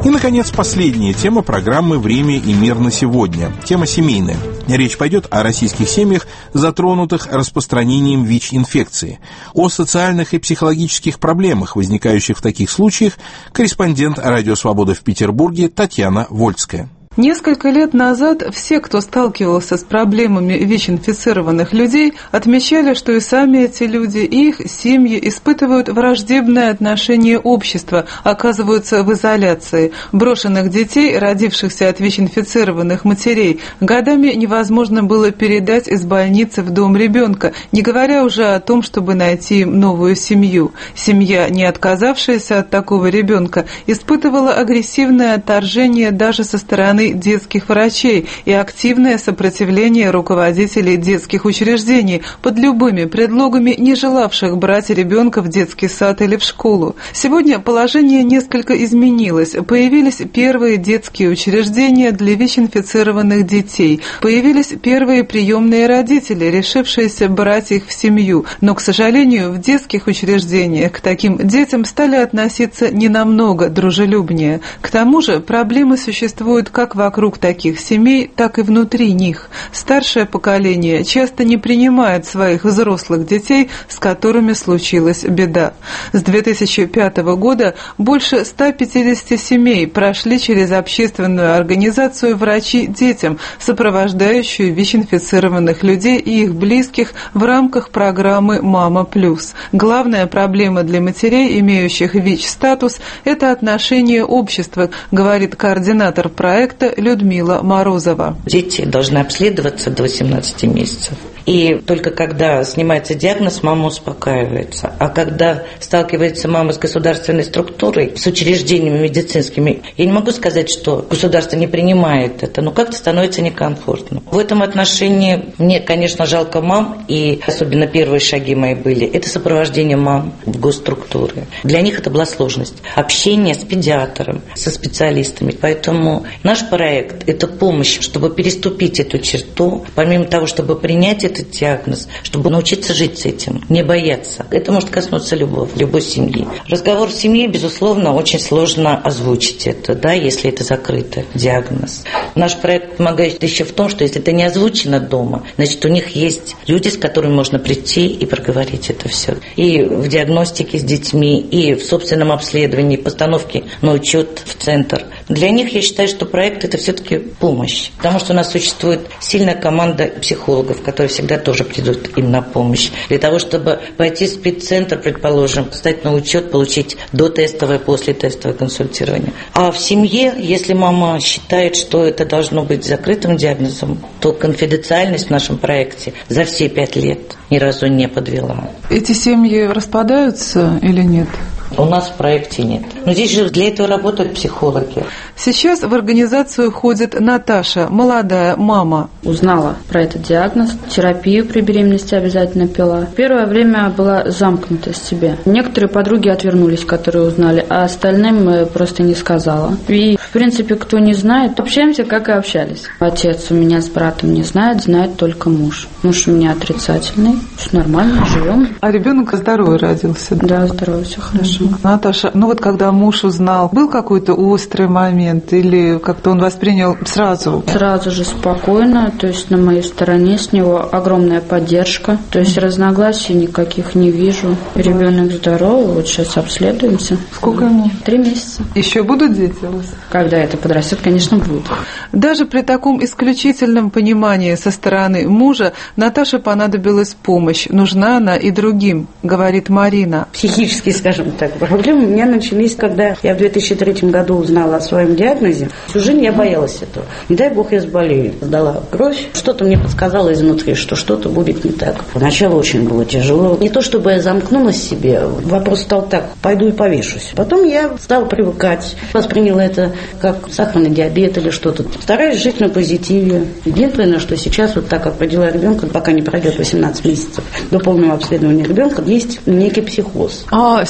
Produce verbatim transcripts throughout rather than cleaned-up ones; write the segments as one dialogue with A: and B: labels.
A: И, наконец, последняя тема программы «Время и мир на сегодня». Тема семейная. Речь пойдет о российских семьях, затронутых распространением ВИЧ-инфекции, о социальных и психологических проблемах, возникающих в таких случаях, корреспондент «Радио Свобода» в Петербурге Татьяна Вольская.
B: Несколько лет назад все, кто сталкивался с проблемами ВИЧ-инфицированных людей, отмечали, что и сами эти люди, и их семьи испытывают враждебное отношение общества, оказываются в изоляции. Брошенных детей, родившихся от ВИЧ-инфицированных матерей, годами невозможно было передать из больницы в дом ребенка, не говоря уже о том, чтобы найти им новую семью. Семья, не отказавшаяся от такого ребенка, испытывала агрессивное отторжение даже со стороны детских врачей и активное сопротивление руководителей детских учреждений под любыми предлогами, не желавших брать ребенка в детский сад или в школу. Сегодня положение несколько изменилось. Появились первые детские учреждения для ВИЧ-инфицированных детей. Появились первые приемные родители, решившиеся брать их в семью. Но, к сожалению, в детских учреждениях к таким детям стали относиться не намного дружелюбнее. К тому же проблемы существуют как вокруг таких семей, так и внутри них. Старшее поколение часто не принимает своих взрослых детей, с которыми случилась беда. С две тысячи пятого года больше ста пятидесяти семей прошли через общественную организацию «Врачи детям», сопровождающую ВИЧ-инфицированных людей и их близких в рамках программы «Мама плюс». Главная проблема для матерей, имеющих ВИЧ-статус, это отношение общества, говорит координатор проекта Людмила Морозова.
C: Дети должны обследоваться до восемнадцати месяцев. И только когда снимается диагноз, мама успокаивается. А когда сталкивается мама с государственной структурой, с учреждениями медицинскими, я не могу сказать, что государство не принимает это, но как-то становится некомфортно. В этом отношении мне, конечно, жалко мам, и особенно первые шаги мои были, это сопровождение мам в госструктуры. Для них это была сложность. Общение с педиатром, со специалистами. Поэтому наш проект – это помощь, чтобы переступить эту черту, помимо того, чтобы принять этот диагноз, чтобы научиться жить с этим, не бояться. Это может коснуться любого, любой семьи. Разговор в семье, безусловно, очень сложно озвучить это, да, если это закрытый диагноз. Наш проект помогает еще в том, что если это не озвучено дома, значит, у них есть люди, с которыми можно прийти и проговорить это все. И в диагностике с детьми, и в собственном обследовании, постановке на учет в центр. Для них я считаю, что проект – это все-таки помощь, потому что у нас существует сильная команда психологов, которые всегда тоже придут им на помощь. Для того, чтобы пойти в спеццентр, предположим, стать на учет, получить дотестовое, послетестовое консультирование. А в семье, если мама считает, что это должно быть закрытым диагнозом, то конфиденциальность в нашем проекте за все пять лет ни разу не подвела.
B: Эти семьи распадаются или нет?
C: У нас в проекте нет. Но здесь же для этого работают психологи.
B: Сейчас в организацию ходит Наташа, молодая мама.
D: Узнала про этот диагноз, терапию при беременности обязательно пила. Первое время была замкнута в себе. Некоторые подруги отвернулись, которые узнали, а остальным просто не сказала. И, в принципе, кто не знает, общаемся, как и общались. Отец у меня с братом не знает, знает только муж. Муж у меня отрицательный, все нормально, живем.
B: А ребенок здоровый родился?
D: Да, здоровый, все хорошо.
B: Наташа, ну вот когда муж узнал, был какой-то острый момент или как-то он воспринял сразу?
D: Сразу же спокойно, то есть на моей стороне с него огромная поддержка, то есть разногласий никаких не вижу. Ребенок здоровый, вот сейчас обследуемся.
B: Сколько ему?
D: Три месяца.
B: Еще будут дети у вас?
D: Когда это подрастет, конечно, будут.
B: Даже при таком исключительном понимании со стороны мужа Наташе понадобилась помощь. Нужна она и другим, говорит Марина.
E: Психически, скажем так, проблемы у меня начались, когда я в две тысячи третьем году узнала о своем диагнозе. Всю жизнь я боялась этого. Не дай бог я заболею. Сдала кровь. Что-то мне подсказало изнутри, что что-то будет не так. Поначалу очень было тяжело. Не то, чтобы я замкнулась в себе. Вопрос стал так, пойду и повешусь. Потом я стала привыкать. Восприняла это как сахарный диабет или что-то. Стараюсь жить на позитиве. Единственное, что сейчас, вот так как родила ребенка, пока не пройдет восемнадцать месяцев до полного обследования ребенка, есть некий психоз.
B: А семья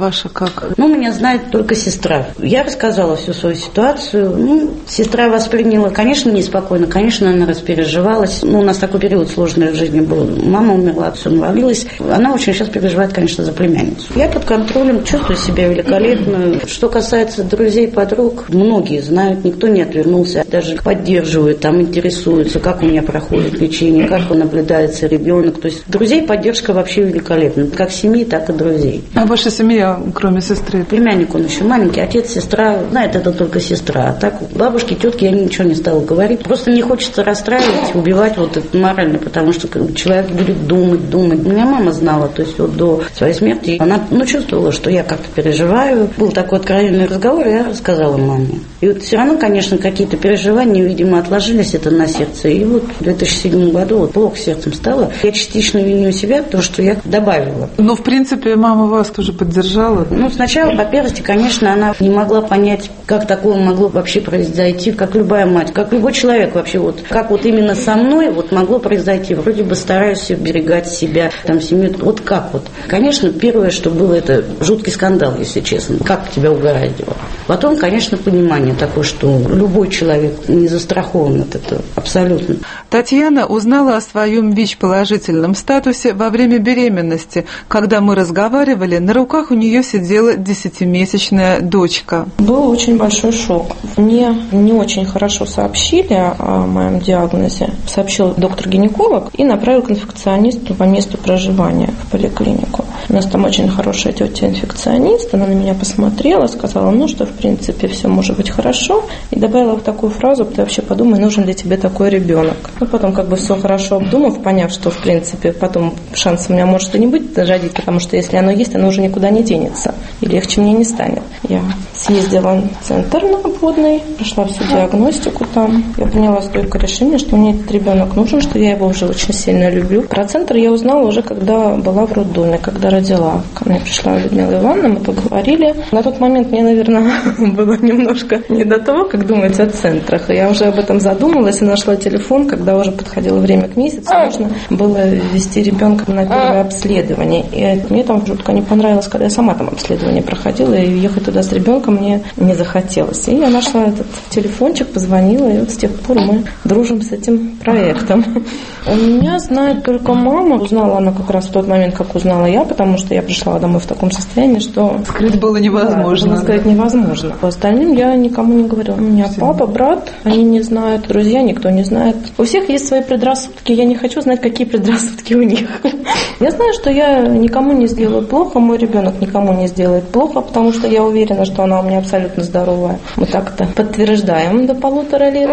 B: ваша как?
E: Ну, меня знает только сестра. Я рассказала всю свою ситуацию. Ну, сестра восприняла, конечно, неспокойно, конечно, она распереживалась. Ну, у нас такой период сложный в жизни был. Мама умерла, все навалилось. Она очень сейчас переживает, конечно, за племянницу. Я под контролем, чувствую себя великолепно. Что касается друзей, подруг, многие знают, никто не отвернулся, даже поддерживают, там интересуются, как у меня проходит лечение, как наблюдается ребенок. То есть друзей поддержка вообще великолепна, как семьи, так и друзей.
B: А ваша семья, кроме сестры?
E: Племянник, он еще маленький, отец, сестра, знает, это только сестра. А так бабушки, тетки я ничего не стала говорить. Просто не хочется расстраивать, убивать вот это морально, потому что человек будет думать, думать. У меня мама знала, то есть вот до своей смерти она ну, чувствовала, что я как-то переживаю. Был такой откровенный разговор, и я рассказала маме. И вот все равно, конечно, какие-то переживания, видимо, отложились это на сердце. И вот в две тысячи седьмом году вот плохо сердцем стало. Я частично виню себя, потому что я добавила.
B: Ну, в принципе, мама вас тоже поддержала.
E: Ну, сначала, по первости, конечно, она не могла понять, как такое могло вообще произойти, как любая мать, как любой человек вообще, вот, как вот именно со мной вот могло произойти. Вроде бы стараюсь уберегать себя, там, семью, вот как вот. Конечно, первое, что было, это жуткий скандал, если честно, как тебя угораздило. Потом, конечно, понимание такое, что любой человек не застрахован от этого, абсолютно.
B: Татьяна узнала о своем ВИЧ-положительном статусе во время беременности. Когда мы разговаривали, на руках у нее сидела десятимесячная дочка.
F: Был очень большой шок. Мне не очень хорошо сообщили о моем диагнозе. Сообщил доктор-гинеколог и направил к инфекционисту по месту проживания в поликлинику. У нас там очень хорошая тетя-инфекционист. Она на меня посмотрела, сказала, ну что, в принципе, все может быть хорошо. И добавила вот такую фразу, ты вообще подумай, нужен ли тебе такой ребенок. Ну, потом как бы все хорошо обдумав, поняв, что, в принципе, потом шанс у меня может и не быть родить, потому что если оно есть, оно уже никуда не денется. И легче мне не станет. Я съездила в центр на обводный, прошла всю диагностику там. Я приняла стойкое решение, что мне этот ребенок нужен, что я его уже очень сильно люблю. Про центр я узнала уже, когда была в роддоме, когда родила. Ко мне пришла Людмила Ивановна, мы поговорили. На тот момент мне, наверное, было немножко не до того, как думать о центрах. Я уже об этом задумалась и нашла телефон, когда уже подходило время к месяцу, нужно было ввести ребенка на первое обследование. И мне там жутко не понравилось, когда я сама там обследование проходила, и ехать туда с ребенком мне не захотелось. И я нашла этот телефончик, позвонила, и вот с тех пор мы дружим с этим проектом. У меня знает только мама. Узнала она как раз в тот момент, как узнала я, потому что я пришла домой в таком состоянии, что...
B: Скрыть было невозможно.
F: Да, было сказать невозможно. По остальным я никому не говорила. У меня папа, брат, они не знают, друзья, никто не знает. У всех есть свои предрассудки, я не хочу знать, какие предрассудки у них. Я знаю, что я никому не сделаю плохо, мой ребенок никому не сделает плохо, потому что я уверена, что она у меня абсолютно здоровая. Мы так-то подтверждаем до полутора лет.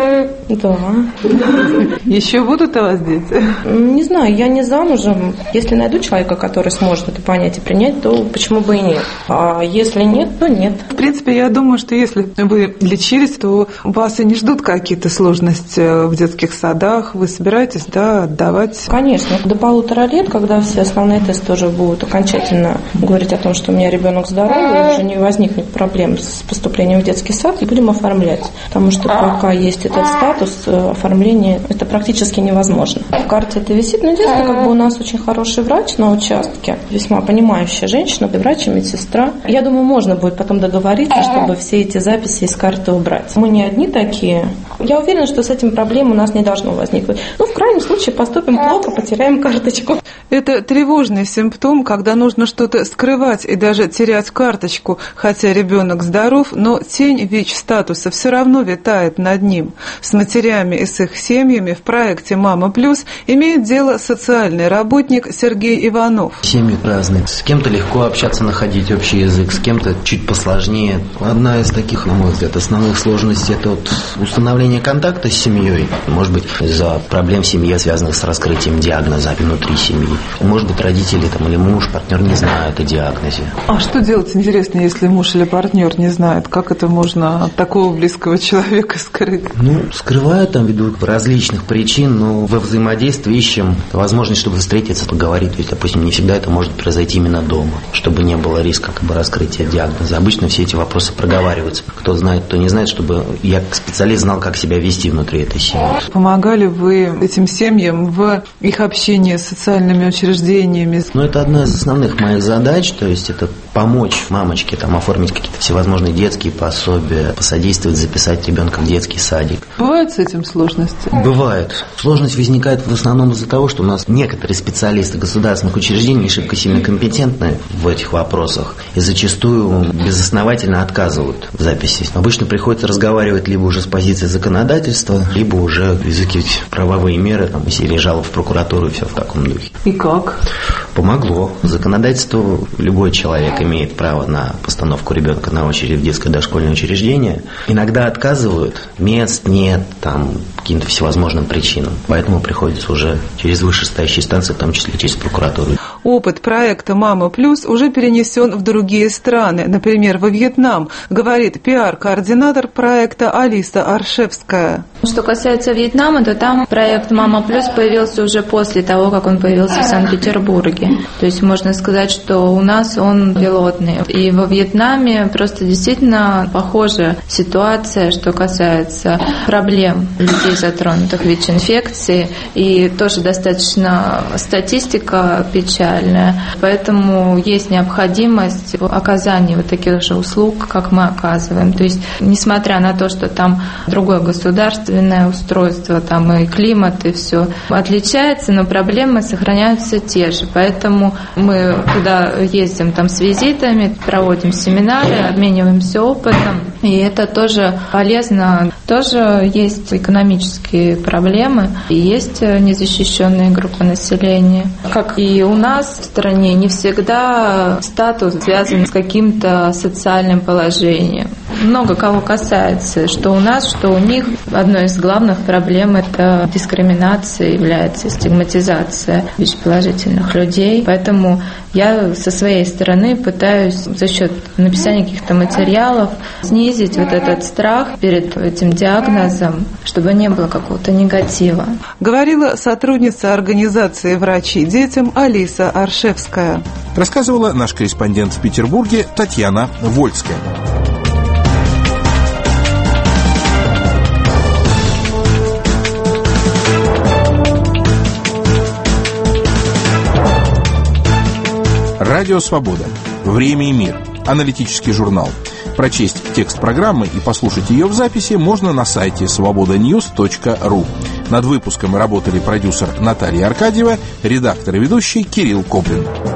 F: Да.
B: Еще будут у вас дети?
F: Не знаю, я не замужем. Если найду человека, который сможет это понять и принять, то почему бы и нет. А если нет, то нет.
B: В принципе, я думаю, что если вы лечились, то вас и не ждут какие-то сложности в детских садах. Вы собираетесь, да, отдавать?
F: Конечно. До полутора лет, когда все основные тесты уже будут окончательно говорить о том, что у меня ребенок здоровый, уже не возникнет проблем с поступлением в детский сад, и будем оформлять. Потому что пока есть этот статус, оформление это практически невозможно. В карте это висит, но единственное, как бы у нас очень хороший врач на участке, весьма понимающая женщина, врач и медсестра. Я думаю, можно будет потом договориться, чтобы все эти записи из карты убрать. Мы не одни такие. Я уверена, что с этим проблем у нас не должно возникнуть. Ну, в крайнем случае, поступим плохо, потеряем карточку.
B: Это тревожный симптом, когда нужно что-то скрывать и даже терять карточку, хотя ребенок здоров, но тень ВИЧ-статуса все равно витает над ним. С матерями и с их семьями в проекте «Мама плюс» имеет дело социальный работник Сергей Иванов.
G: Семьи разные. С кем-то легко общаться, находить общий язык, с кем-то чуть посложнее. Одна из таких, на мой взгляд, основных сложностей – это вот установление контакта с семьей. Может быть, из-за проблем в семье, связанных с раскрытием диагноза внутри семьи. Может быть, родители там, или муж, партнер не знают о диагнозе.
B: А что делать, интересно, если муж или партнер не знает? Как это можно от такого близкого человека скрыть?
G: Ну, скрывают там ввиду различных причин, но во взаимодействии ищем возможность, чтобы встретиться, поговорить. Ведь, допустим, не всегда это может произойти именно дома, чтобы не было риска как бы раскрытия диагноза. Обычно все эти вопросы проговариваются. Кто знает, кто не знает, чтобы я как специалист знал, как себя вести внутри этой семьи.
B: Помогали вы этим семьям в их общении с социальными учреждениями?
G: Ну, это одна из основных моих задач, то есть это помочь мамочке там, оформить какие-то всевозможные детские пособия, посодействовать записать ребенка в детский садик.
B: Бывают с этим сложности?
G: Бывает. Сложность возникает в основном из-за того, что у нас некоторые специалисты государственных учреждений шибко сильно компетентны в этих вопросах и зачастую безосновательно отказывают в записи. Обычно приходится разговаривать либо уже с позиции законодательства, либо уже изыскивать правовые меры, там, серии жалоб в прокуратуру и все в таком духе.
B: И как?
G: Помогло. Законодательство, любой человек имеет право на постановку ребенка на очередь в детское дошкольное учреждение. Иногда отказывают, мест нет, там, каким-то всевозможным причинам. Поэтому приходится уже через вышестоящие инстанции, в том числе через прокуратуру.
B: Опыт проекта «Мама плюс» уже перенесен в другие страны, например, во Вьетнам, говорит пиар-координатор проекта Алиса Аршевская.
F: Что касается Вьетнама, то там проект «Мама плюс» появился уже после того, как он появился в Санкт-Петербурге. То есть можно сказать, что у нас он пилотный. И во Вьетнаме просто действительно похожая ситуация, что касается проблем людей, затронутых ВИЧ-инфекцией. И тоже достаточно статистика печальная. Поэтому есть необходимость в оказании вот таких же услуг, как мы оказываем. То есть, несмотря на то, что там другое государственное устройство, там и климат, и все отличается, но проблемы сохраняются те же. Поэтому мы туда ездим там с визитами, проводим семинары, обмениваемся опытом. И это тоже полезно. Тоже есть экономические проблемы, и есть незащищенные группы населения. Как и у нас в стране, не всегда статус связан с каким-то социальным положением. Много кого касается, что у нас, что у них. Одной из главных проблем – это дискриминация, является стигматизация ВИЧ-положительных людей. Поэтому я со своей стороны пытаюсь за счет написания каких-то материалов снизить вот этот страх перед этим диагнозом, чтобы не было какого-то негатива.
B: Говорила сотрудница организации «Врачи детям» Алиса Аршевская.
A: Рассказывала наш корреспондент в Петербурге Татьяна Вольская. Радио «Свобода». Время и мир. Аналитический журнал. Прочесть текст программы и послушать ее в записи можно на сайте свобода ньюс точка ру. Над выпуском работали продюсер Наталья Аркадьева, редактор и ведущий Кирилл Коблин.